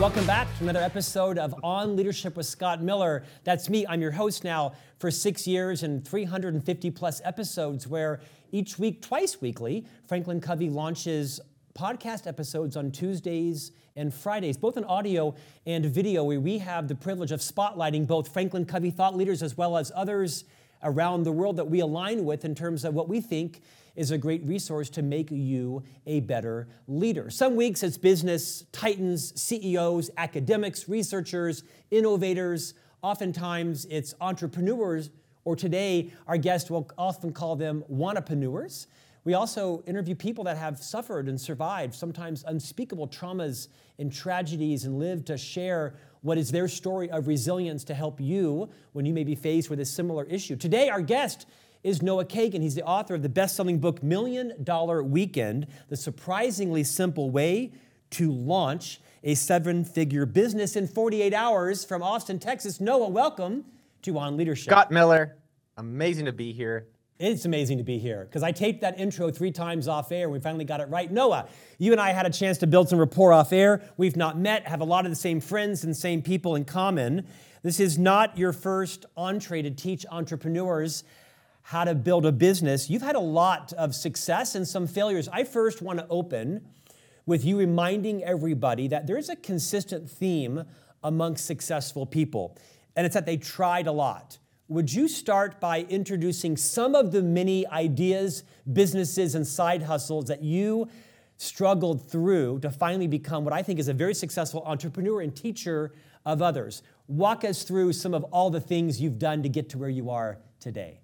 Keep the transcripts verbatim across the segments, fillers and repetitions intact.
welcome back to another episode of On Leadership with Scott Miller. That's me. I'm your host now for six years and three hundred fifty plus episodes, where each week, twice weekly, Franklin Covey launches podcast episodes on Tuesdays and Fridays, both in audio and video, where we have the privilege of spotlighting both Franklin Covey thought leaders as well as others around the world that we align with in terms of what we think is a great resource to make you a better leader. Some weeks it's business titans, C E Os, academics, researchers, innovators. Oftentimes it's entrepreneurs, or today our guest will often call them wannapreneurs. We also interview people that have suffered and survived sometimes unspeakable traumas and tragedies and live to share what is their story of resilience to help you when you may be faced with a similar issue. Today our guest is Noah Kagan. He's the author of the best-selling book, Million Dollar Weekend, The Surprisingly Simple Way to Launch a Seven-Figure Business in forty-eight hours, from Austin, Texas. Noah, welcome to On Leadership. Scott Miller, amazing to be here. It's amazing to be here, because I taped that intro three times off air and we finally got it right. Noah, you and I had a chance to build some rapport off air. We've not met, have a lot of the same friends and same people in common. This is not your first entree to teach entrepreneurs how to build a business. You've had a lot of success and some failures. I first want to open with you reminding everybody that there's a consistent theme amongst successful people, and it's that they tried a lot. Would you start by introducing some of the many ideas, businesses, and side hustles that you struggled through to finally become what I think is a very successful entrepreneur and teacher of others? Walk us through some of all the things you've done to get to where you are today.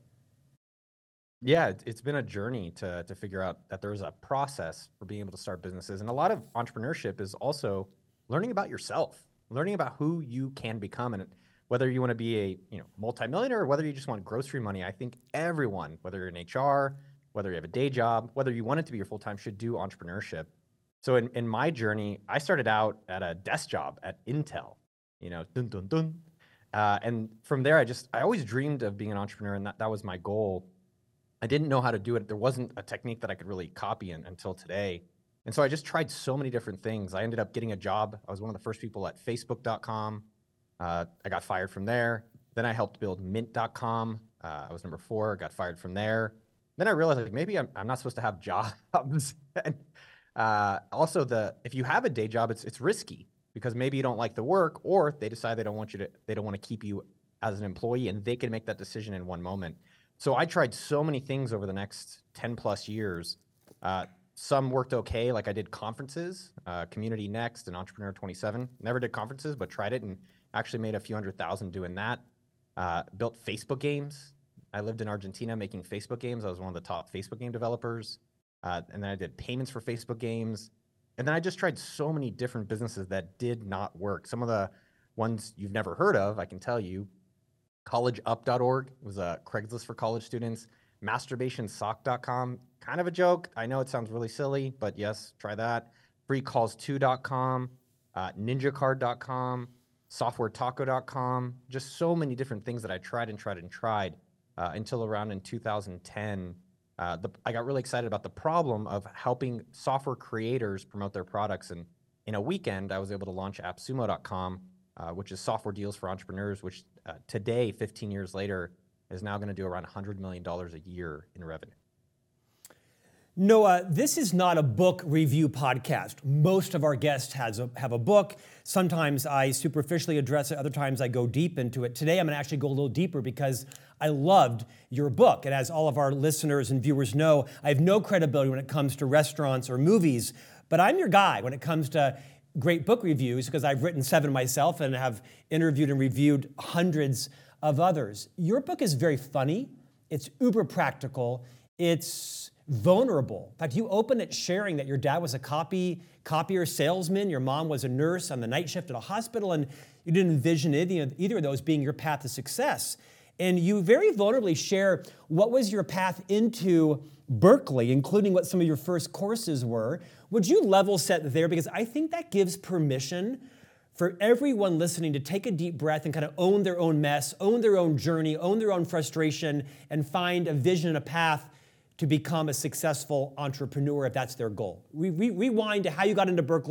Yeah, it's been a journey to to figure out that there's a process for being able to start businesses. And a lot of entrepreneurship is also learning about yourself, learning about who you can become. And whether you want to be a you know multimillionaire or whether you just want grocery money, I think everyone, whether you're in H R, whether you have a day job, whether you want it to be your full-time, should do entrepreneurship. So in, in my journey, I started out at a desk job at Intel, you know, dun, dun, dun. Uh, and from there, I just, I always dreamed of being an entrepreneur, and that, that was my goal. I didn't know how to do it. There wasn't a technique that I could really copy in, until today. And so I just tried so many different things. I ended up getting a job. I was one of the first people at Facebook dot com. Uh, I got fired from there. Then I helped build Mint dot com. Uh, I was number four, got fired from there. Then I realized like maybe I'm, I'm not supposed to have jobs. and uh, also, the if you have a day job, it's it's risky, because maybe you don't like the work, or they decide they don't want you to, they don't want to keep you as an employee, and they can make that decision in one moment. So I tried so many things over the next ten plus years. Uh, some worked okay, like I did conferences, uh, Community Next and Entrepreneur twenty-seven. Never did conferences, but tried it and actually made a few hundred thousand doing that. Uh, built Facebook games. I lived in Argentina making Facebook games. I was one of the top Facebook game developers. Uh, and then I did payments for Facebook games. And then I just tried so many different businesses that did not work. Some of the ones you've never heard of, I can tell you. college up dot org was a Craigslist for college students. masturbation sock dot com, kind of a joke. I know it sounds really silly, but yes, try that. free calls two dot com, uh, ninja card dot com, software taco dot com, just so many different things that I tried and tried and tried uh, until around in two thousand ten. Uh, the, I got really excited about the problem of helping software creators promote their products. And in a weekend, I was able to launch app sumo dot com, uh, which is software deals for entrepreneurs, which uh, today, fifteen years later, is now going to do around one hundred million dollars a year in revenue. Noah, this is not a book review podcast. Most of our guests has a, have a book. Sometimes I superficially address it. Other times I go deep into it. Today I'm going to actually go a little deeper because I loved your book. And as all of our listeners and viewers know, I have no credibility when it comes to restaurants or movies. But I'm your guy when it comes to great book reviews, because I've written seven myself and have interviewed and reviewed hundreds of others. Your book is very funny. It's uber practical. It's vulnerable. In fact, you open it sharing that your dad was a copy copier salesman, your mom was a nurse on the night shift at a hospital, and you didn't envision either, either of those being your path to success. And you very vulnerably share what was your path into Berkeley, including what some of your first courses were. Would you level set there? Because I think that gives permission for everyone listening to take a deep breath and kind of own their own mess, own their own journey, own their own frustration, and find a vision and a path to become a successful entrepreneur if that's their goal. We, we rewind to how you got into Berkeley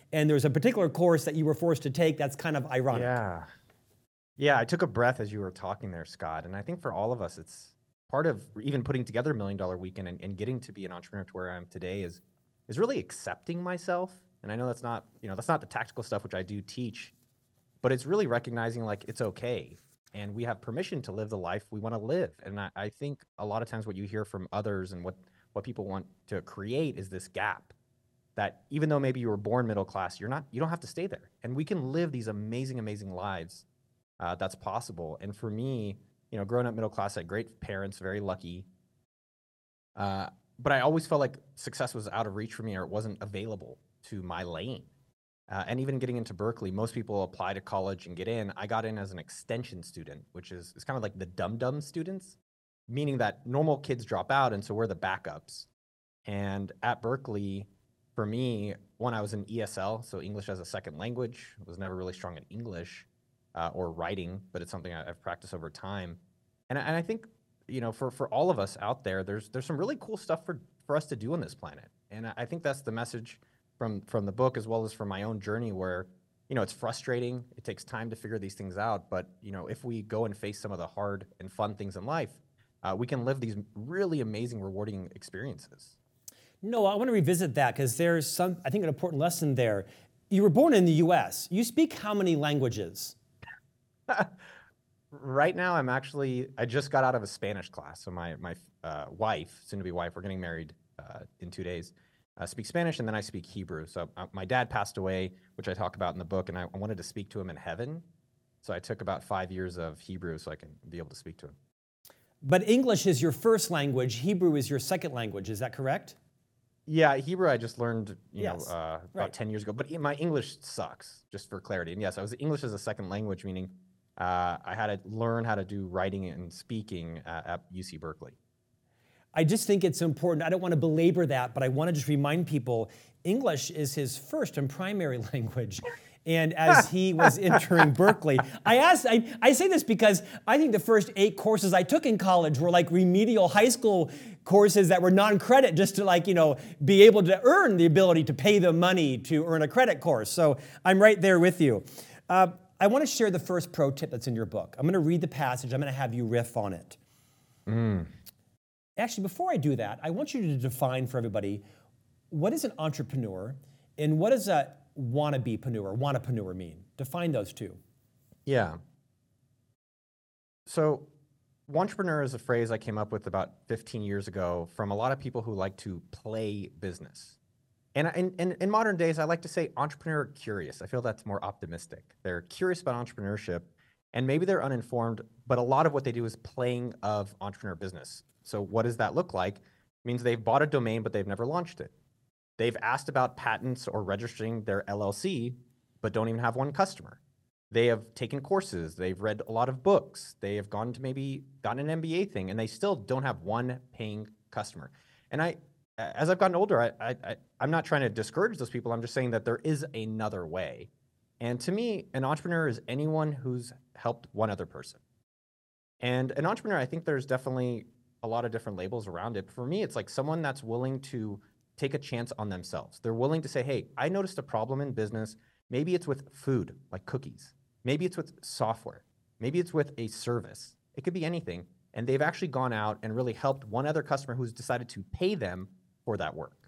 and there's a particular course that you were forced to take that's kind of ironic. Yeah. Yeah, I took a breath as you were talking there, Scott. And I think for all of us, it's part of even putting together a million dollar weekend and, and getting to be an entrepreneur to where I am today is is really accepting myself. And I know that's not, you know, that's not the tactical stuff which I do teach, but it's really recognizing like it's okay. And we have permission to live the life we want to live. And I, I think a lot of times what you hear from others and what, what people want to create is this gap that even though maybe you were born middle class, you're not, you don't have to stay there. And we can live these amazing, amazing lives uh, that's possible. And for me, you know, growing up middle class, I had great parents, very lucky. Uh, but I always felt like success was out of reach for me or it wasn't available to my lane. Uh, and even getting into Berkeley, most people apply to college and get in. I got in as an extension student, which is, is kind of like the dum-dum students, meaning that normal kids drop out, and so we're the backups. And at Berkeley, for me, when I was in E S L, so English as a second language, was never really strong in English uh, or writing, but it's something I, I've practiced over time. And, and I think, you know, for, for all of us out there, there's there's some really cool stuff for, for us to do on this planet. And I think that's the message from from the book as well as from my own journey where, you know, it's frustrating. It takes time to figure these things out. But, you know, if we go and face some of the hard and fun things in life, uh, we can live these really amazing, rewarding experiences. No, I want to revisit that because there's some, I think, an important lesson there. You were born in the U S. You speak how many languages? Right now, I'm actually, I just got out of a Spanish class. So my, my uh, wife, soon-to-be wife, we're getting married uh, in two days, uh, speak Spanish, and then I speak Hebrew. So uh, my dad passed away, which I talk about in the book, and I, I wanted to speak to him in heaven. So I took about five years of Hebrew so I can be able to speak to him. But English is your first language. Hebrew is your second language. Is that correct? Yeah, Hebrew I just learned, you yes. know, uh, about right. ten years ago. But my English sucks, just for clarity. And yes, I was English as a second language, meaning uh, I had to learn how to do writing and speaking uh, at U C Berkeley. I just think it's important. I don't want to belabor that, but I want to just remind people English is his first and primary language. And as he was entering Berkeley, I asked, I, I say this because I think the first eight courses I took in college were like remedial high school courses that were non-credit just to like, you know, be able to earn the ability to pay the money to earn a credit course. So I'm right there with you. Uh, I want to share the first pro tip that's in your book. I'm going to read the passage. I'm going to have you riff on it. Mm. Actually, before I do that, I want you to define for everybody, what is an entrepreneur and what does a wannabe-preneur, wannapreneur mean? Define those two. Yeah. So wantrepreneur is a phrase I came up with about fifteen years ago from a lot of people who like to play business. And in, in, in modern days, I like to say entrepreneur curious. I feel that's more optimistic. They're curious about entrepreneurship, and maybe they're uninformed, but a lot of what they do is playing of entrepreneur business. So what does that look like? It means they've bought a domain, but they've never launched it. They've asked about patents or registering their L L C, but don't even have one customer. They have taken courses. They've read a lot of books. They have gone to maybe gotten an M B A thing, and they still don't have one paying customer. And I, as I've gotten older, I, I, I, I'm not trying to discourage those people. I'm just saying that there is another way. And to me, an entrepreneur is anyone who's helped one other person. And an entrepreneur, I think there's definitely a lot of different labels around it. For me, it's like someone that's willing to take a chance on themselves. They're willing to say, hey, I noticed a problem in business. Maybe it's with food, like cookies. Maybe it's with software. Maybe it's with a service. It could be anything. And they've actually gone out and really helped one other customer who's decided to pay them for that work.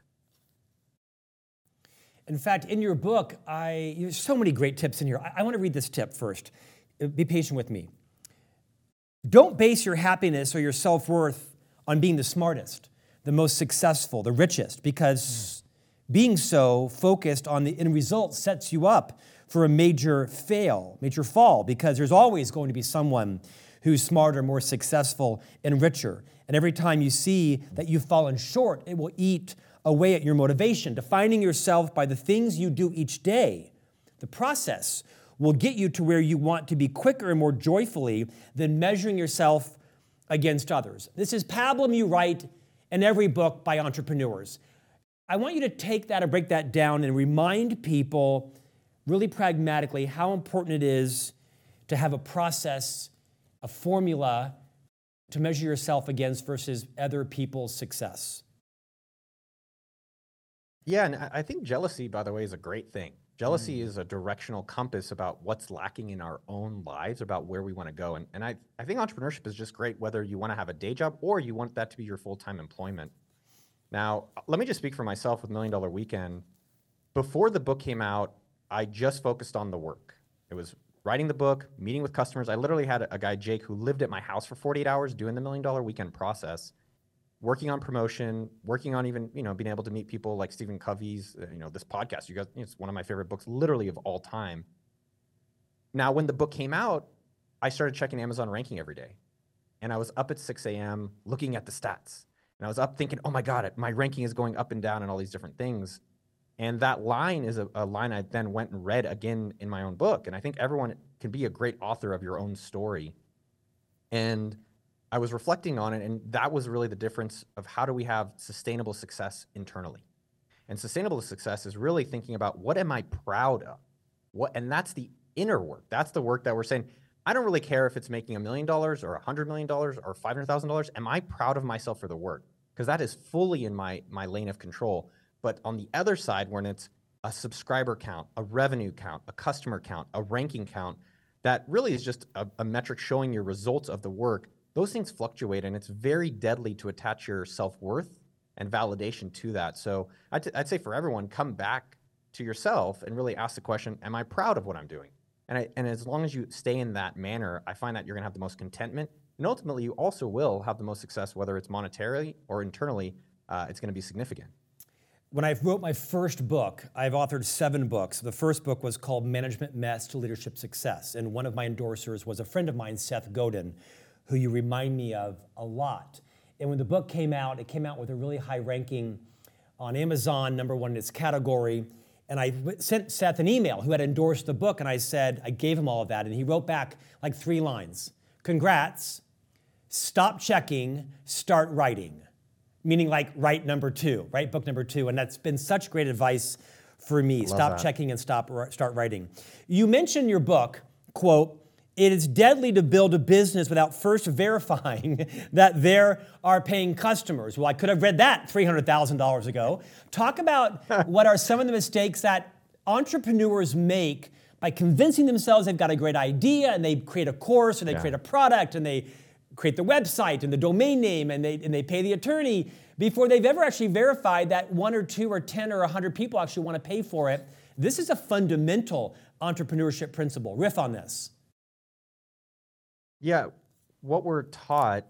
In fact, in your book, I, there's so many great tips in here. I, I want to read this tip first. Be patient with me. Don't base your happiness or your self-worth on being the smartest, the most successful, the richest, because being so focused on the end result sets you up for a major fail, major fall, because there's always going to be someone who's smarter, more successful, and richer. And every time you see that you've fallen short, it will eat away at your motivation. Defining yourself by the things you do each day, the process, will get you to where you want to be quicker and more joyfully than measuring yourself against others. This is pablum you write in every book by entrepreneurs. I want you to take that and break that down and remind people really pragmatically how important it is to have a process, a formula to measure yourself against versus other people's success. Yeah, and I think jealousy, by the way, is a great thing. Jealousy is a directional compass about what's lacking in our own lives, about where we want to go. And, and I, I think entrepreneurship is just great, whether you want to have a day job or you want that to be your full-time employment. Now, let me just speak for myself with Million Dollar Weekend. Before the book came out, I just focused on the work. It was writing the book, meeting with customers. I literally had a, a guy, Jake, who lived at my house for forty-eight hours doing the Million Dollar Weekend process, working on promotion, working on even, you know, being able to meet people like Stephen Covey's, uh, you know, this podcast. You guys, it's one of my favorite books, literally of all time. Now, when the book came out, I started checking Amazon ranking every day. And I was up at six a.m. looking at the stats. And I was up thinking, oh my God, my ranking is going up and down and all these different things. And that line is a, a line I then went and read again in my own book. And I think everyone can be a great author of your own story. And I was reflecting on it, and that was really the difference of how do we have sustainable success internally. And sustainable success is really thinking about what am I proud of? What, and that's the inner work. That's the work that we're saying, I don't really care if it's making a million dollars or a hundred million dollars or five hundred thousand dollars. Am I proud of myself for the work? Because that is fully in my, my lane of control. But on the other side, when it's a subscriber count, a revenue count, a customer count, a ranking count, that really is just a, a metric showing your results of the work. Those things fluctuate, and it's very deadly to attach your self-worth and validation to that. So I'd, t- I'd say for everyone, come back to yourself and really ask the question, am I proud of what I'm doing? And, I, and as long as you stay in that manner, I find that you're gonna have the most contentment, and ultimately you also will have the most success, whether it's monetarily or internally, uh, it's gonna be significant. When I wrote my first book, I've authored seven books. The first book was called Management Mess to Leadership Success, and one of my endorsers was a friend of mine, Seth Godin, who you remind me of a lot. And when the book came out, it came out with a really high ranking on Amazon, number one in its category. And I sent Seth an email who had endorsed the book, and I said, I gave him all of that, and he wrote back like three lines. Congrats, stop checking, start writing. Meaning like write number two, write book number two. And that's been such great advice for me. Stop that. checking and stop start writing. You mentioned in your book, quote, it is deadly to build a business without first verifying that there are paying customers. Well, I could have read that three hundred thousand dollars ago. Talk about what are some of the mistakes that entrepreneurs make by convincing themselves they've got a great idea, and they create a course, or they Yeah. create a product, and they create the website and the domain name, and they, and they pay the attorney before they've ever actually verified that one or two or ten or one hundred people actually want to pay for it. This is a fundamental entrepreneurship principle. Riff on this. Yeah, what we're taught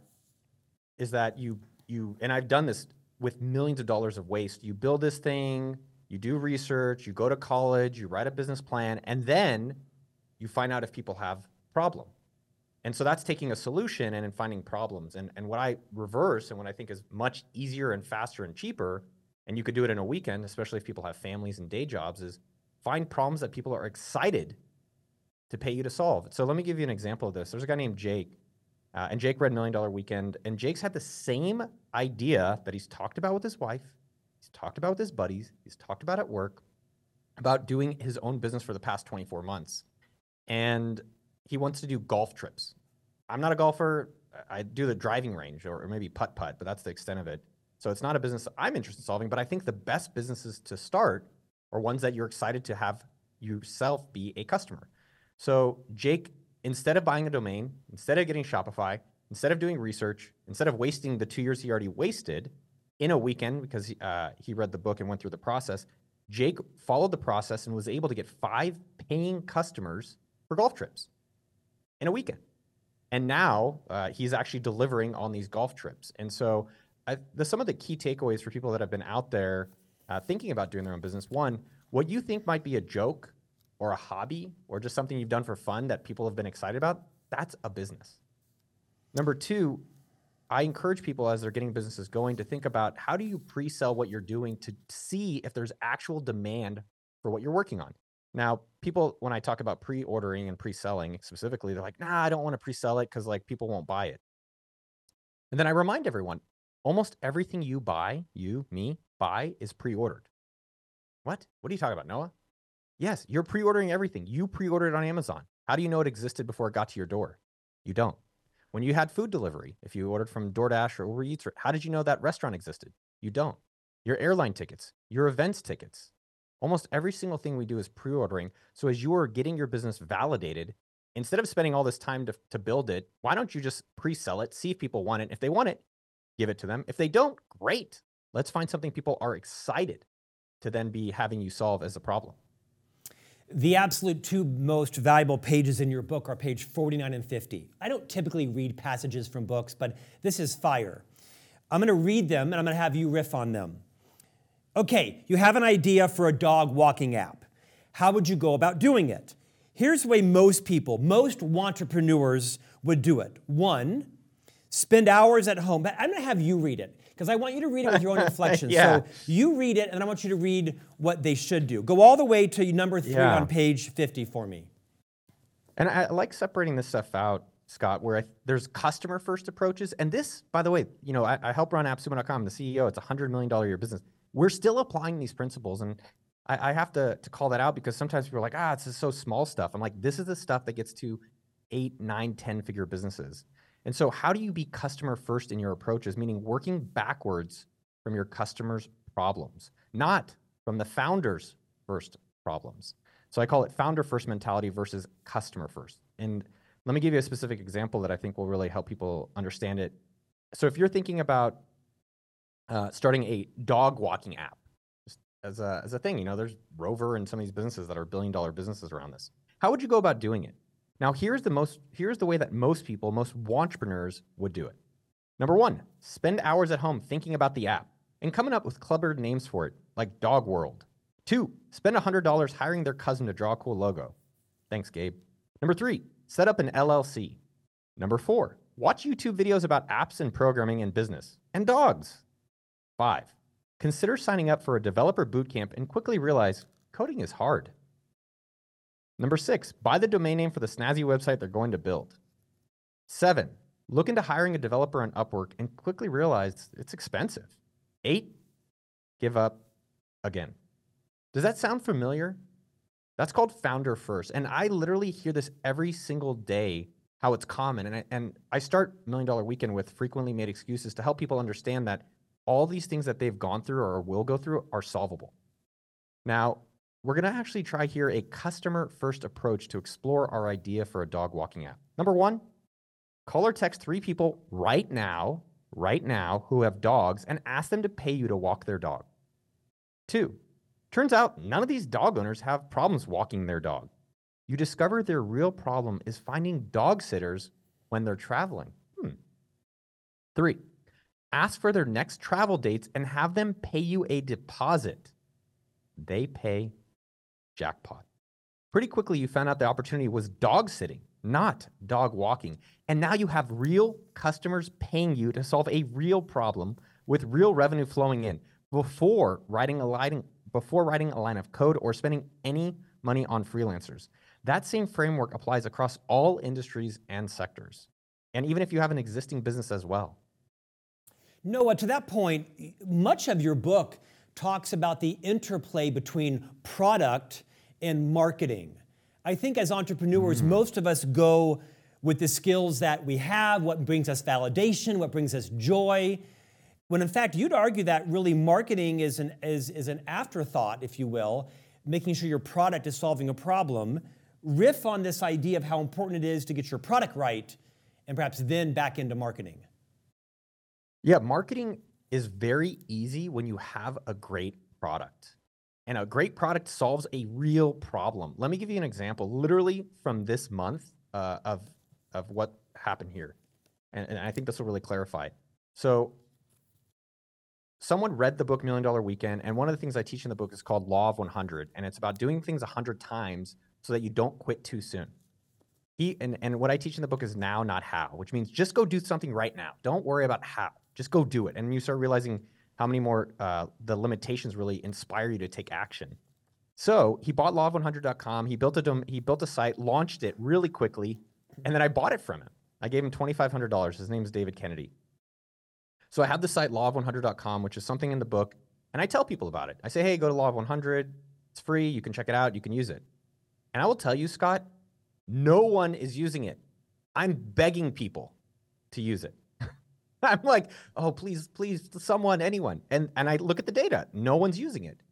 is that you, you, and I've done this with millions of dollars of waste. You build this thing, you do research, you go to college, you write a business plan, and then you find out if people have problem. And so that's taking a solution and then finding problems. And, and what I reverse, and what I think is much easier and faster and cheaper, and you could do it in a weekend, especially if people have families and day jobs, is find problems that people are excited to pay you to solve. So let me give you an example of this. There's a guy named Jake, uh, and Jake read Million Dollar Weekend, and Jake's had the same idea that he's talked about with his wife, he's talked about with his buddies, he's talked about at work, about doing his own business for the past twenty-four months. And he wants to do golf trips. I'm not a golfer. I do the driving range or, or maybe putt-putt, but that's the extent of it. So it's not a business I'm interested in solving, but I think the best businesses to start are ones that you're excited to have yourself be a customer. So Jake, instead of buying a domain, instead of getting Shopify, instead of doing research, instead of wasting the two years he already wasted in a weekend because he, uh, he read the book and went through the process, Jake followed the process and was able to get five paying customers for golf trips in a weekend. And now uh, he's actually delivering on these golf trips. And so I, the, some of the key takeaways for people that have been out there uh, thinking about doing their own business, one, what you think might be a joke or a hobby or just something you've done for fun that people have been excited about, that's a business. Number two, I encourage people as they're getting businesses going to think about how do you pre-sell what you're doing to see if there's actual demand for what you're working on. Now, people, when I talk about pre-ordering and pre-selling specifically, they're like, nah, I don't want to pre-sell it because like people won't buy it. And then I remind everyone, almost everything you buy, you, me, buy is pre-ordered. What? What are you talking about, Noah? Yes, you're pre-ordering everything. You pre-ordered it on Amazon. How do you know it existed before it got to your door? You don't. When you had food delivery, if you ordered from DoorDash or Uber Eats, how did you know that restaurant existed? You don't. Your airline tickets, your events tickets, Almost every single thing we do is pre-ordering. So as you're getting your business validated, instead of spending all this time to, to build it, why don't you just pre-sell it, see if people want it. If they want it, give it to them. If they don't, great. Let's find something people are excited to then be having you solve as a problem. The absolute two most valuable pages in your book are page forty-nine and fifty. I don't typically read passages from books, but this is fire. I'm going to read them, and I'm going to have you riff on them. Okay, you have an idea for a dog walking app. How would you go about doing it? Here's the way most people, most entrepreneurs would do it. One, spend hours at home. But I'm going to have you read it, because I want you to read it with your own inflection. Yeah. So you read it, and I want you to read what they should do. Go all the way to number three Yeah. on page fifty for me. And I like separating this stuff out, Scott, where I, there's customer-first approaches. And this, by the way, you know, I, I help run AppSumo dot com, the C E O. It's a one hundred million dollars a year business. We're still applying these principles. And I, I have to, to call that out, because sometimes people are like, ah, it's just so small stuff. I'm like, this is the stuff that gets to eight, nine, ten-figure businesses. And so how do you be customer-first in your approaches, meaning working backwards from your customers' problems, not from the founder's first problems? So I call it founder-first mentality versus customer-first. And let me give you a specific example that I think will really help people understand it. So if you're thinking about uh, starting a dog walking app just as a, as a thing, you know, there's Rover and some of these businesses that are billion-dollar businesses around this. How would you go about doing it? Now, here's the most here's the way that most people, most entrepreneurs would do it. Number one, spend hours at home thinking about the app and coming up with clever names for it, like Dog World. Two, spend one hundred dollars hiring their cousin to draw a cool logo. Thanks, Gabe. Number three, set up an L L C. Number four, watch YouTube videos about apps and programming and business and dogs. Five, consider signing up for a developer bootcamp and quickly realize coding is hard. Number six, buy the domain name for the snazzy website they're going to build. Seven, look into hiring a developer on Upwork and quickly realize it's expensive. Eight, give up again. Does that sound familiar? That's called founder first. And I literally hear this every single day, how it's common. And I, and I start Million Dollar Weekend with frequently made excuses to help people understand that all these things that they've gone through or will go through are solvable. Now, we're going to actually try here a customer-first approach to explore our idea for a dog walking app. Number one, call or text three people right now, right now, who have dogs and ask them to pay you to walk their dog. Two, turns out none of these dog owners have problems walking their dog. You discover their real problem is finding dog sitters when they're traveling. Hmm. Three, ask for their next travel dates and have them pay you a deposit. They pay. Jackpot. Pretty quickly, you found out the opportunity was dog sitting, not dog walking. And now you have real customers paying you to solve a real problem with real revenue flowing in before writing a line, before writing a line of code or spending any money on freelancers. That same framework applies across all industries and sectors. And even if you have an existing business as well. Noah, to that point, much of your book talks about the interplay between product and marketing. I think as entrepreneurs, mm. most of us go with the skills that we have, what brings us validation, what brings us joy, when in fact, you'd argue that really marketing is an, is, is an afterthought, if you will, making sure your product is solving a problem. Riff on this idea of how important it is to get your product right, and perhaps then back into marketing. Yeah, marketing is very easy when you have a great product. And a great product solves a real problem. Let me give you an example, literally from this month uh, of, of what happened here. And, and I think this will really clarify. So someone read the book Million Dollar Weekend, and one of the things I teach in the book is called Law of one hundred. And it's about doing things one hundred times so that you don't quit too soon. He, and, and what I teach in the book is now, not how, which means just go do something right now. Don't worry about how. Just go do it. And you start realizing how many more uh, the limitations really inspire you to take action. So he bought law of one hundred dot com. He built a dom- he built a site, launched it really quickly, and then I bought it from him. I gave him twenty-five hundred dollars. His name is David Kennedy. So I have the site law of one hundred dot com, which is something in the book, and I tell people about it. I say, hey, go to Law of one hundred. It's free. You can check it out. You can use it. And I will tell you, Scott, no one is using it. I'm begging people to use it. I'm like, oh, please, please, someone, anyone. And and I look at the data. No one's using it.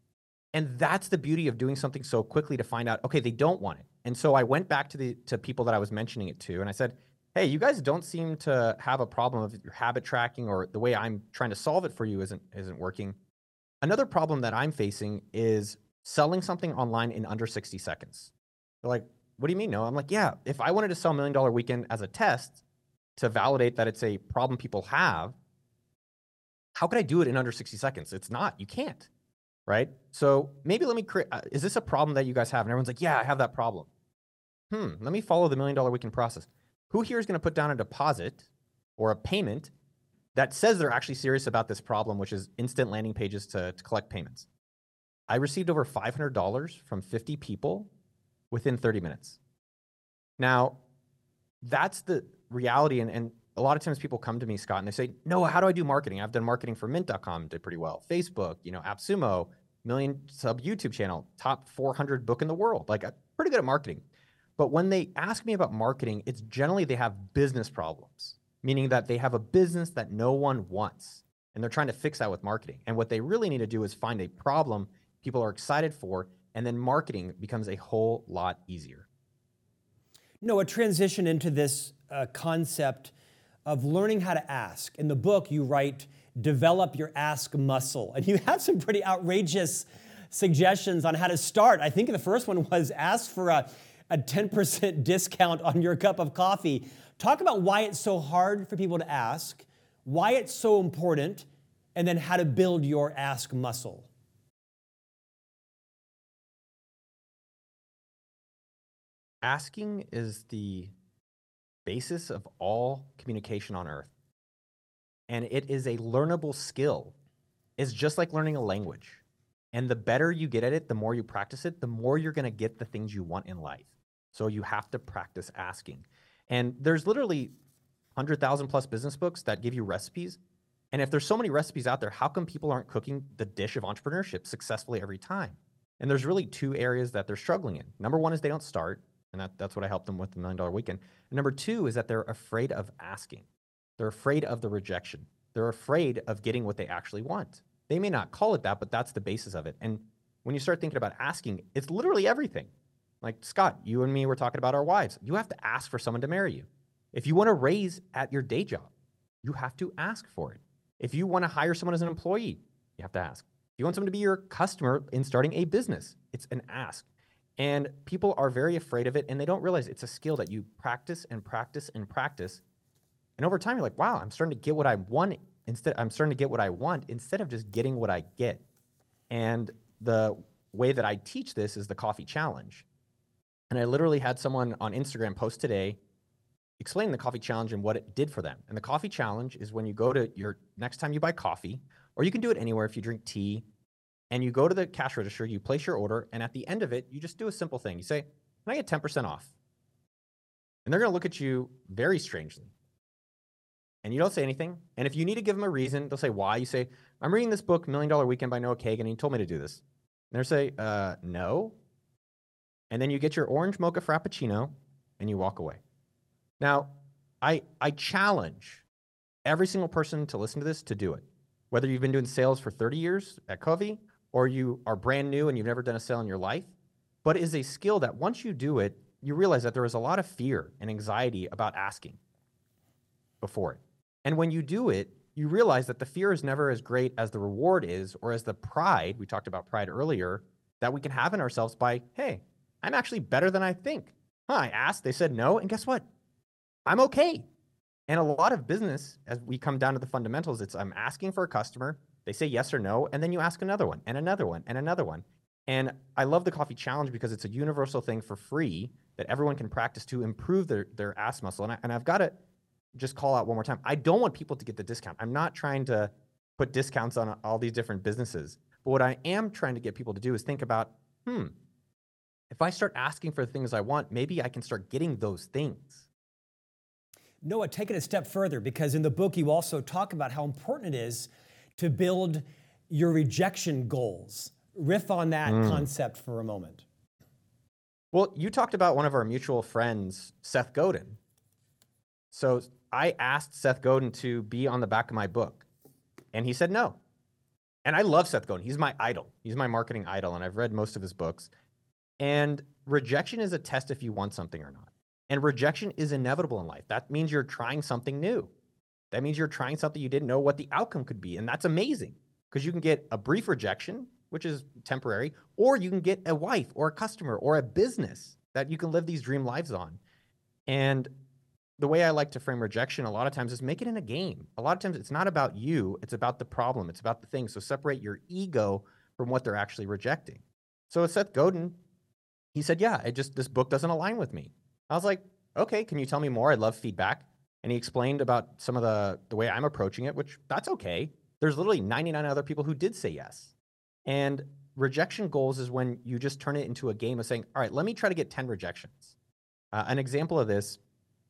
And that's the beauty of doing something so quickly to find out, okay, they don't want it. And so I went back to the to people that I was mentioning it to, and I said, hey, you guys don't seem to have a problem of your habit tracking, or the way I'm trying to solve it for you isn't isn't working. Another problem that I'm facing is selling something online in under sixty seconds. They're like, what do you mean? No, I'm like, yeah, if I wanted to sell Million Dollar Weekend as a test to validate that it's a problem people have, how could I do it in under sixty seconds? It's not, you can't, right? So maybe let me create, uh, is this a problem that you guys have? And everyone's like, yeah, I have that problem. Hmm, let me follow the Million Dollar Weekend process. Who here is going to put down a deposit or a payment that says they're actually serious about this problem, which is instant landing pages to, to collect payments? I received over five hundred dollars from fifty people within thirty minutes. Now, that's the reality. And, and a lot of times people come to me, Scott, and they say, no, how do I do marketing? I've done marketing for mint dot com, did pretty well. Facebook, you know, AppSumo, million sub YouTube channel, top four hundred book in the world. Like, I'm pretty good at marketing. But when they ask me about marketing, it's generally they have business problems, meaning that they have a business that no one wants, and they're trying to fix that with marketing. And what they really need to do is find a problem people are excited for, and then marketing becomes a whole lot easier. No, a transition into this uh, concept of learning how to ask. In the book, you write, develop your ask muscle. And you have some pretty outrageous suggestions on how to start. I think the first one was ask for a, a ten percent discount on your cup of coffee. Talk about why it's so hard for people to ask, why it's so important, and then how to build your ask muscle. Asking is the basis of all communication on earth. And it is a learnable skill. It's just like learning a language. And the better you get at it, the more you practice it, the more you're going to get the things you want in life. So you have to practice asking. And there's literally one hundred thousand plus business books that give you recipes. And if there's so many recipes out there, how come people aren't cooking the dish of entrepreneurship successfully every time? And there's really two areas that they're struggling in. Number one is they don't start. And that, that's what I helped them with the Million Dollar Weekend. And number two is that they're afraid of asking. They're afraid of the rejection. They're afraid of getting what they actually want. They may not call it that, but that's the basis of it. And when you start thinking about asking, it's literally everything. Like, Scott, you and me were talking about our wives. You have to ask for someone to marry you. If you want a raise at your day job, you have to ask for it. If you want to hire someone as an employee, you have to ask. If you want someone to be your customer in starting a business, it's an ask. And people are very afraid of it, and they don't realize it's a skill that you practice and practice and practice. And over time, you're like, wow, I'm starting to get what I want instead. I'm starting to get what I want instead of just getting what I get. And the way that I teach this is the coffee challenge. And I literally had someone on Instagram post today explaining the coffee challenge and what it did for them. And the coffee challenge is when you go to your next time you buy coffee, or you can do it anywhere if you drink tea, and you go to the cash register, you place your order, and at the end of it, you just do a simple thing. You say, can I get ten percent off? And they're going to look at you very strangely. And you don't say anything. And if you need to give them a reason, they'll say, why? You say, I'm reading this book, Million Dollar Weekend by Noah Kagan, and he told me to do this. And they'll say, uh, no. And then you get your orange mocha frappuccino, and you walk away. Now, I, I challenge every single person to listen to this to do it. Whether you've been doing sales for thirty years at Covey, or you are brand new and you've never done a sale in your life, but it is a skill that once you do it, you realize that there is a lot of fear and anxiety about asking before it. And when you do it, you realize that the fear is never as great as the reward is, or as the pride, we talked about pride earlier, that we can have in ourselves by, hey, I'm actually better than I think. Huh, I asked, they said no, and guess what? I'm okay. And a lot of business, as we come down to the fundamentals, it's I'm asking for a customer, they say yes or no, and then you ask another one, and another one, and another one. And I love the coffee challenge because it's a universal thing for free that everyone can practice to improve their, their ask muscle. And, I, and I've got to just call out one more time. I don't want people to get the discount. I'm not trying to put discounts on all these different businesses. But what I am trying to get people to do is think about, hmm, if I start asking for the things I want, maybe I can start getting those things. Noah, take it a step further, because in the book you also talk about how important it is to build your rejection goals. Riff on that mm. concept for a moment. Well, you talked about one of our mutual friends, Seth Godin. So I asked Seth Godin to be on the back of my book, and he said no. And I love Seth Godin. He's my idol. He's my marketing idol, and I've read most of his books. And rejection is a test if you want something or not. And rejection is inevitable in life. That means you're trying something new. That means you're trying something you didn't know what the outcome could be. And that's amazing because you can get a brief rejection, which is temporary, or you can get a wife or a customer or a business that you can live these dream lives on. And the way I like to frame rejection a lot of times is make it in a game. A lot of times it's not about you, it's about the problem, it's about the thing. So separate your ego from what they're actually rejecting. So with Seth Godin, he said, yeah, it just, this book doesn't align with me. I was like, okay, can you tell me more? I'd love feedback. And he explained about some of the, the way I'm approaching it, which that's okay. There's literally ninety-nine other people who did say yes. And rejection goals is when you just turn it into a game of saying, all right, let me try to get ten rejections. Uh, an example of this,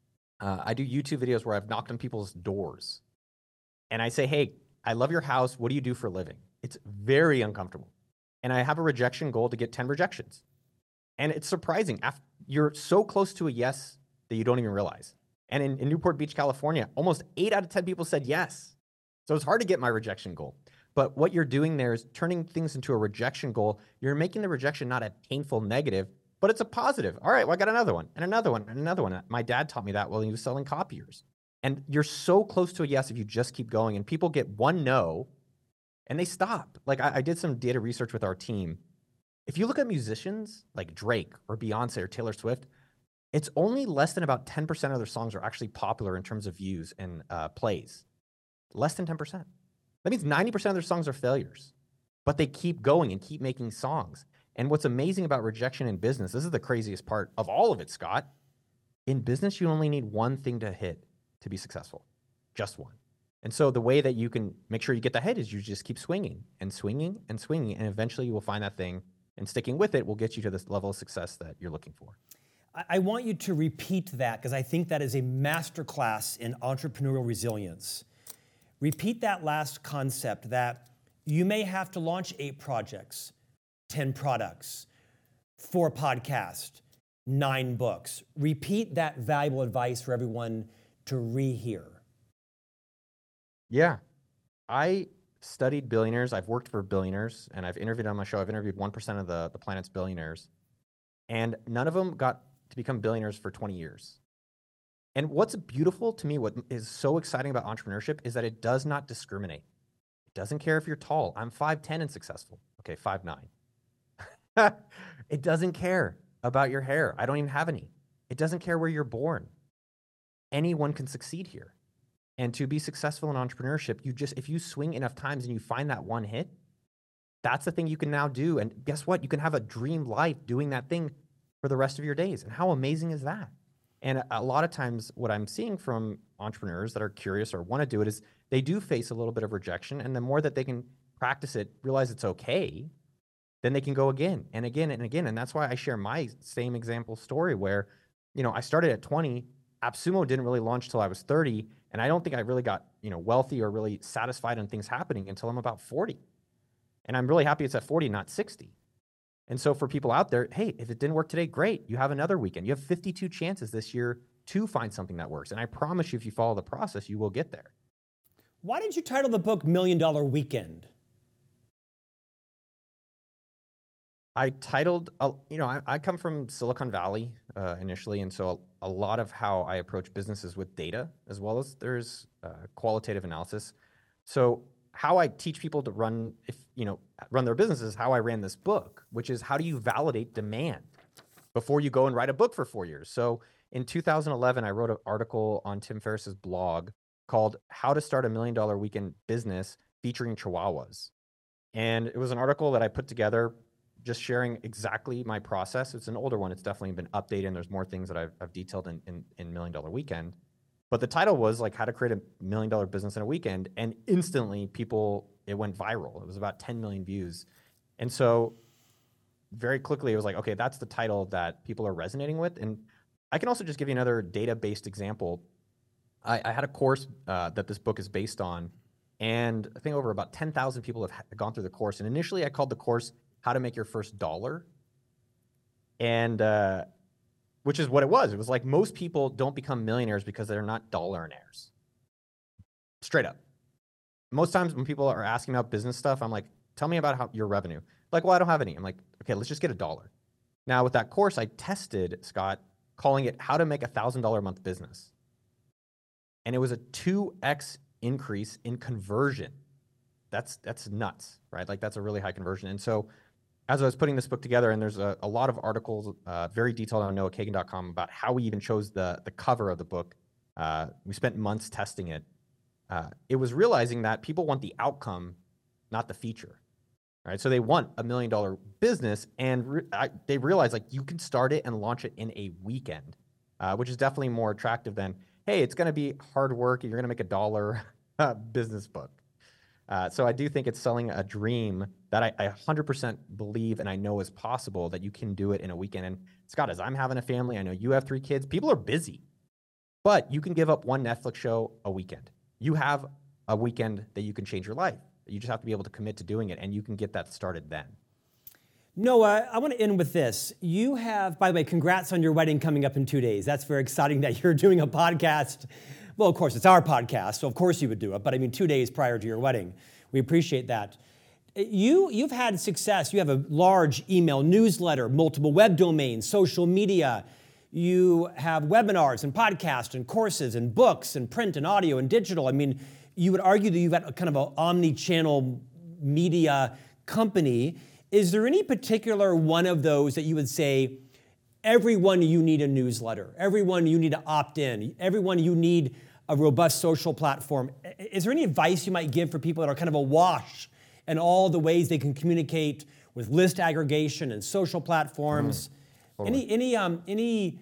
uh, I do YouTube videos where I've knocked on people's doors. And I say, hey, I love your house. What do you do for a living? It's very uncomfortable. And I have a rejection goal to get ten rejections. And it's surprising. After, you're so close to a yes that you don't even realize. And in, in Newport Beach, California, almost eight out of ten people said yes. So it's hard to get my rejection goal. But what you're doing there is turning things into a rejection goal. You're making the rejection not a painful negative, but it's a positive. All right, well, I got another one and another one and another one. My dad taught me that while he was selling copiers. And you're so close to a yes if you just keep going. And people get one no and they stop. Like I, I did some data research with our team. If you look at musicians like Drake or Beyonce or Taylor Swift, it's only less than about ten percent of their songs are actually popular in terms of views and uh, plays. Less than ten percent. That means ninety percent of their songs are failures, but they keep going and keep making songs. And what's amazing about rejection in business, this is the craziest part of all of it, Scott. In business, you only need one thing to hit to be successful, just one. And so the way that you can make sure you get the hit is you just keep swinging and swinging and swinging, and eventually you will find that thing, and sticking with it will get you to this level of success that you're looking for. I want you to repeat that because I think that is a masterclass in entrepreneurial resilience. Repeat that last concept that you may have to launch eight projects, ten products, four podcasts, nine books. Repeat that valuable advice for everyone to rehear. Yeah. I studied billionaires. I've worked for billionaires, and I've interviewed on my show. I've interviewed one percent of the, the planet's billionaires, and none of them got to become billionaires for twenty years. And what's beautiful to me, what is so exciting about entrepreneurship is that it does not discriminate. It doesn't care if you're tall. I'm five ten and successful. Okay, five nine. It doesn't care about your hair. I don't even have any. It doesn't care where you're born. Anyone can succeed here. And to be successful in entrepreneurship, you just, if you swing enough times and you find that one hit, that's the thing you can now do. And guess what? You can have a dream life doing that thing for the rest of your days. And how amazing is that? And a lot of times what I'm seeing from entrepreneurs that are curious or want to do it is they do face a little bit of rejection. And the more that they can practice it, realize it's okay, then they can go again and again and again. And that's why I share my same example story where, you know, I started at twenty. AppSumo didn't really launch till I was thirty. And I don't think I really got, you know, wealthy or really satisfied on things happening until I'm about forty. And I'm really happy it's at forty, not sixty. And so for people out there, hey, if it didn't work today, great. You have another weekend. You have fifty-two chances this year to find something that works. And I promise you, if you follow the process, you will get there. Why did you title the book Million Dollar Weekend? I titled, uh, you know, I, I come from Silicon Valley uh, initially. And so a, a lot of how I approach businesses with data, as well as there's uh, qualitative analysis. So how I teach people to run, if you know, run their businesses, how I ran this book, which is how do you validate demand before you go and write a book for four years? So in two thousand eleven, I wrote an article on Tim Ferriss's blog called How to Start a Million Dollar Weekend Business featuring Chihuahuas. And it was an article that I put together just sharing exactly my process. It's an older one. It's definitely been updated, and there's more things that I've, I've detailed in, in, in Million Dollar Weekend. But the title was like how to create a million dollar business in a weekend. And instantly people, it went viral. It was about ten million views. And so very quickly it was like, okay, that's the title that people are resonating with. And I can also just give you another data-based example. I, I had a course uh, that this book is based on. And I think over about ten thousand people have gone through the course. And initially I called the course How to Make Your First Dollar. And, uh, which is what it was. It was like most people don't become millionaires because they're not dollaraires. Straight up. most times when people are asking about business stuff, I'm like, tell me about how your revenue. Like, well, I don't have any. I'm like, okay, let's just get a dollar. Now with that course, I tested, Scott, calling it how to make a one thousand dollars a month business. And it was a two X increase in conversion. That's, that's nuts, right? Like that's a really high conversion. And so as I was putting this book together, and there's a, a lot of articles, uh, very detailed on noah kagan dot com about how we even chose the, the cover of the book. Uh, we spent months testing it. Uh, it was realizing that people want the outcome, not the feature, right? So they want a million dollar business, and re I, they realize like you can start it and launch it in a weekend, uh, which is definitely more attractive than, hey, it's going to be hard work and you're going to make a dollar business book. Uh, so I do think it's selling a dream that I, I one hundred percent believe and I know is possible, that you can do it in a weekend. And Scott, as I'm having a family, I know you have three kids, people are busy, but you can give up one Netflix show a weekend. You have a weekend that you can change your life. You just have to be able to commit to doing it, and you can get that started then. Noah, I want to end with this. You have, by the way, congrats on your wedding coming up in two days. That's very exciting that you're doing a podcast. Well, of course, it's our podcast, so of course you would do it, but I mean two days prior to your wedding. We appreciate that. You, you've had success. You have a large email newsletter, multiple web domains, social media. You have webinars and podcasts and courses and books and print and audio and digital. I mean, you would argue that you've got a kind of an omni-channel media company. Is there any particular one of those that you would say, everyone you need a newsletter, everyone you need to opt in, everyone you need a robust social platform? Is there any advice you might give for people that are kind of awash in all the ways they can communicate with list aggregation and social platforms? Mm, totally. Any, any, um, any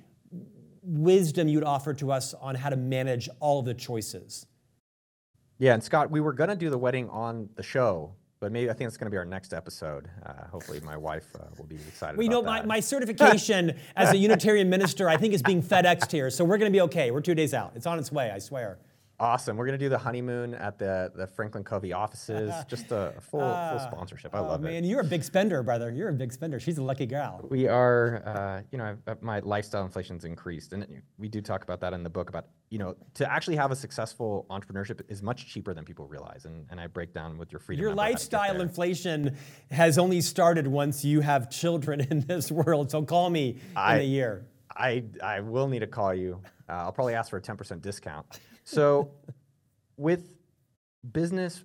wisdom you'd offer to us on how to manage all of the choices? Yeah, and Scott, we were going to do the wedding on the show, but maybe I think it's going to be our next episode. Uh, hopefully my wife uh, will be excited well, you about know, that. My, my certification as a Unitarian minister, I think, is being FedExed here, so we're going to be okay. We're two days out. It's on its way, I swear. Awesome. We're going to do the honeymoon at the, the Franklin Covey offices. Just a full, uh, full sponsorship. I oh, love man, it. Man, you're a big spender, brother. You're a big spender. She's a lucky gal. We are, uh, you know, my lifestyle inflation's increased. And we do talk about that in the book about, you know, to actually have a successful entrepreneurship is much cheaper than people realize. And, and I break down with your freedom. Your lifestyle inflation has only started once you have children in this world. So call me I, in a year. I, I will need to call you. Uh, I'll probably ask for a ten percent discount. So with business,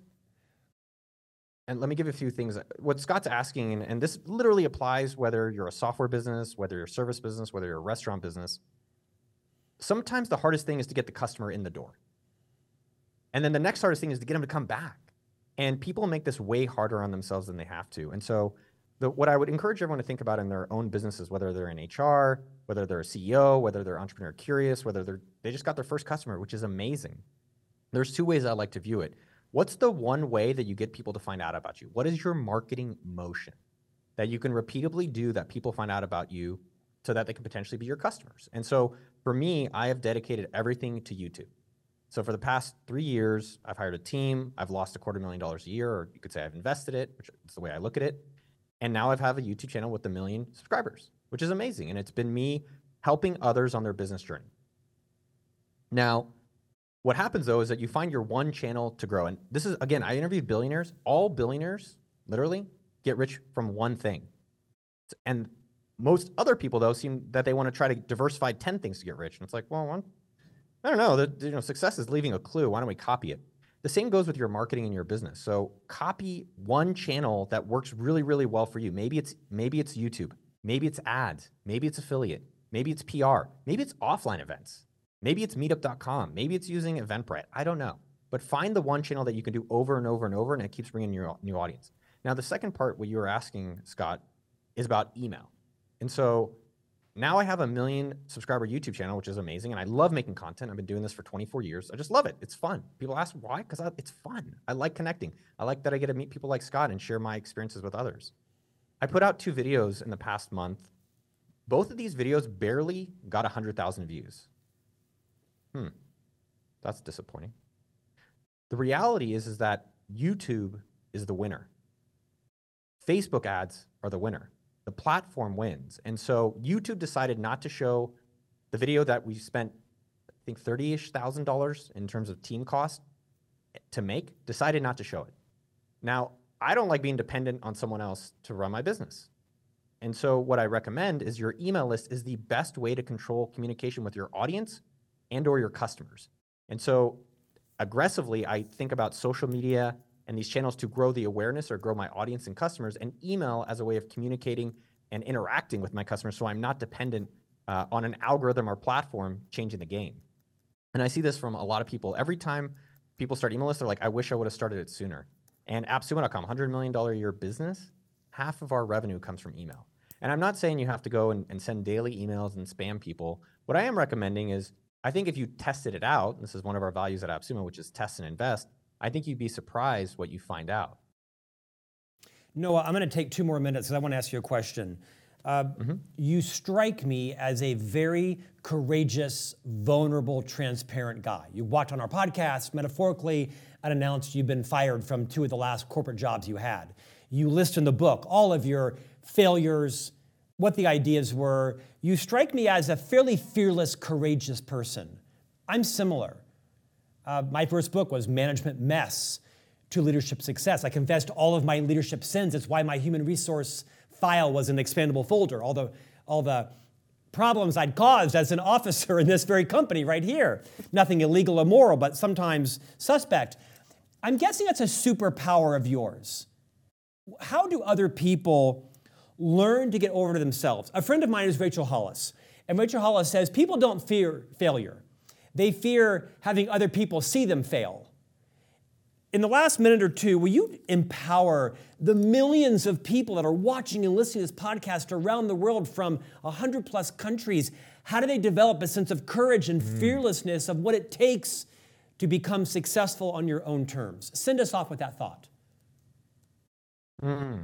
and let me give you a few things. What Scott's asking, and, and this literally applies whether you're a software business, whether you're a service business, whether you're a restaurant business. Sometimes the hardest thing is to get the customer in the door. And then the next hardest thing is to get them to come back. And people make this way harder on themselves than they have to. And so the, what I would encourage everyone to think about in their own businesses, whether they're in H R, whether they're a C E O, whether they're entrepreneur curious, whether they're, they just got their first customer, which is amazing. There's two ways I like to view it. What's the one way that you get people to find out about you? What is your marketing motion that you can repeatedly do that people find out about you so that they can potentially be your customers? And so for me, I have dedicated everything to YouTube. So for the past three years, I've hired a team. I've lost a quarter million dollars a year, or you could say I've invested it, which is the way I look at it. And now I have a YouTube channel with a million subscribers, which is amazing. And it's been me helping others on their business journey. Now, what happens though is that you find your one channel to grow. And this is, again, I interviewed billionaires. All billionaires, literally, get rich from one thing. And most other people though seem that they want to try to diversify ten things to get rich. And it's like, well, one, I don't know, that, you know, success is leaving a clue. Why don't we copy it? The same goes with your marketing and your business. So copy one channel that works really, really well for you. Maybe it's, maybe it's YouTube, maybe it's ads, maybe it's affiliate, maybe it's P R, maybe it's offline events. Maybe it's meetup dot com. Maybe it's using Eventbrite. I don't know. But find the one channel that you can do over and over and over, and it keeps bringing your new audience. Now, the second part, what you were asking, Scott, is about email. And so now I have a million subscriber YouTube channel, which is amazing. And I love making content. I've been doing this for twenty-four years. I just love it. It's fun. People ask why? Because it's fun. I like connecting. I like that I get to meet people like Scott and share my experiences with others. I put out two videos in the past month. Both of these videos barely got one hundred thousand views. Hmm, that's disappointing. The reality is, is that YouTube is the winner. Facebook ads are the winner. The platform wins. And so YouTube decided not to show the video that we spent, I think, thirty-ish thousand dollars in terms of team cost. to make, decided not to show it. Now, I don't like being dependent on someone else to run my business. And so what I recommend is your email list is the best way to control communication with your audience and or your customers. And so aggressively, I think about social media and these channels to grow the awareness or grow my audience and customers, and email as a way of communicating and interacting with my customers so I'm not dependent uh, on an algorithm or platform changing the game. And I see this from a lot of people. Every time people start email lists, they're like, I wish I would have started it sooner. And AppSumo dot com, one hundred million dollars a year business, half of our revenue comes from email. And I'm not saying you have to go and, and send daily emails and spam people. What I am recommending is, I think if you tested it out, this is one of our values at AppSumo, which is test and invest, I think you'd be surprised what you find out. Noah, I'm going to take two more minutes because I want to ask you a question. Uh, mm-hmm. You strike me as a very courageous, vulnerable, transparent guy. You walked on our podcast, metaphorically, and announced you've been fired from two of the last corporate jobs you had. You list in the book all of your failures, what the ideas were. You strike me as a fairly fearless, courageous person. I'm similar. Uh, my first book was Management Mess to Leadership Success. I confessed all of my leadership sins. It's why my human resource file was an expandable folder. All the, all the problems I'd caused as an officer in this very company right here. Nothing illegal or immoral, but sometimes suspect. I'm guessing that's a superpower of yours. How do other people learn to get over to themselves? A friend of mine is Rachel Hollis. And Rachel Hollis says people don't fear failure. They fear having other people see them fail. In the last minute or two, will you empower the millions of people that are watching and listening to this podcast around the world from one hundred plus countries? How do they develop a sense of courage and mm. fearlessness of what it takes to become successful on your own terms? Send us off with that thought. Mm.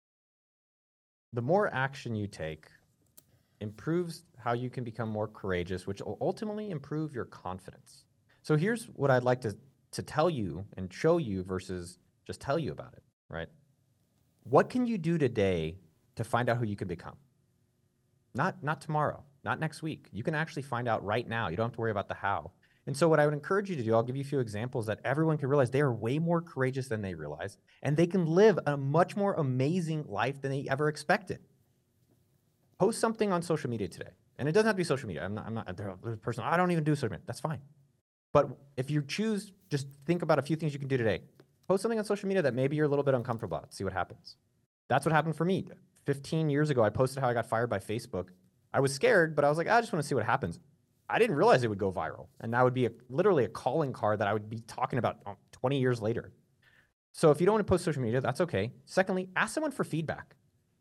The more action you take improves how you can become more courageous, which will ultimately improve your confidence. So here's what I'd like to, to tell you and show you versus just tell you about it, right? What can you do today to find out who you can become? Not, not tomorrow, not next week. You can actually find out right now. You don't have to worry about the how. And so what I would encourage you to do, I'll give you a few examples that everyone can realize they are way more courageous than they realize, and they can live a much more amazing life than they ever expected. Post something on social media today. And it doesn't have to be social media. I'm not, I'm not a person, I don't even do social media. That's fine. But if you choose, just think about a few things you can do today. Post something on social media that maybe you're a little bit uncomfortable about. See what happens. That's what happened for me. fifteen years ago, I posted how I got fired by Facebook. I was scared, but I was like, I just want to see what happens. I didn't realize it would go viral. And that would be a, literally a calling card that I would be talking about twenty years later. So if you don't want to post social media, that's okay. Secondly, ask someone for feedback.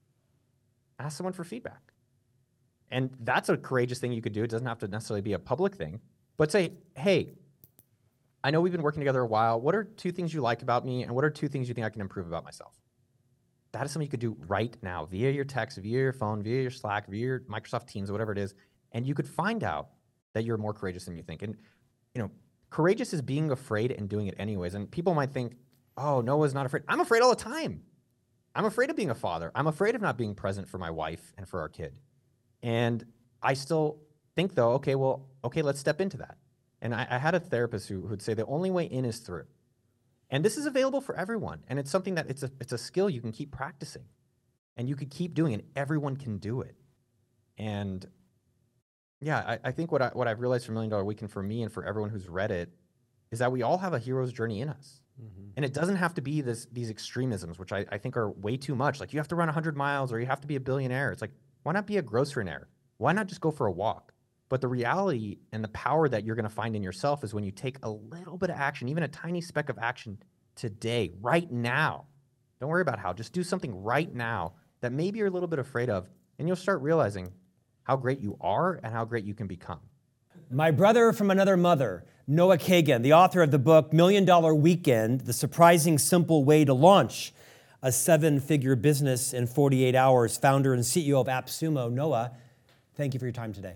Ask someone for feedback. And that's a courageous thing you could do. It doesn't have to necessarily be a public thing. But say, hey, I know we've been working together a while. What are two things you like about me? And what are two things you think I can improve about myself? That is something you could do right now via your text, via your phone, via your Slack, via your Microsoft Teams, or whatever it is. And you could find out that you're more courageous than you think. And, you know, courageous is being afraid and doing it anyways. And people might think, oh, Noah's not afraid. I'm afraid all the time. I'm afraid of being a father. I'm afraid of not being present for my wife and for our kid. And I still think, though, okay, well, okay, let's step into that. And I, I had a therapist who would say the only way in is through. And this is available for everyone. And it's something that it's a, it's a skill you can keep practicing. And you could keep doing it. Everyone can do it. And yeah, I, I think what, I, what I've realized from Million Dollar Weekend for me and for everyone who's read it is that we all have a hero's journey in us. Mm-hmm. And it doesn't have to be this, these extremisms, which I, I think are way too much. Like you have to run one hundred miles or you have to be a billionaire. It's like, why not be a grocerinaire? Why not just go for a walk? But the reality and the power that you're going to find in yourself is when you take a little bit of action, even a tiny speck of action today, right now. Don't worry about how. Just do something right now that maybe you're a little bit afraid of, and you'll start realizing how great you are and how great you can become. My brother from another mother, Noah Kagan, the author of the book Million Dollar Weekend, The Surprising Simple Way to Launch a Seven-Figure Business in forty-eight hours, founder and C E O of AppSumo. Noah, thank you for your time today.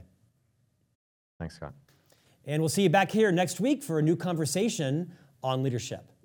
Thanks, Scott. And we'll see you back here next week for a new conversation on leadership.